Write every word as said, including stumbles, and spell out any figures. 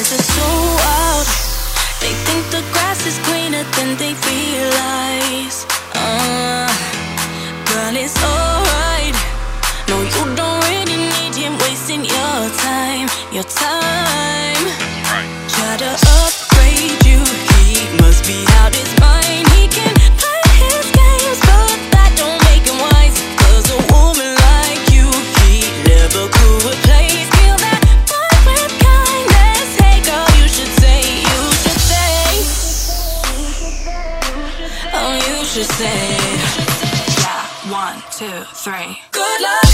boys are so wild. They think the grass is greener than they realize. Uh, girl, it's alright. No, you don't really need him wasting your time. Your time. Right. Try to upgrade you, he must be out his mind. He can play his games, but that don't make him wise. Cause a woman like you, he never could replace. Feel that vibe with kindness. Hey girl, you should say, you should say, oh, you should say, yeah, one, two, three. Good luck.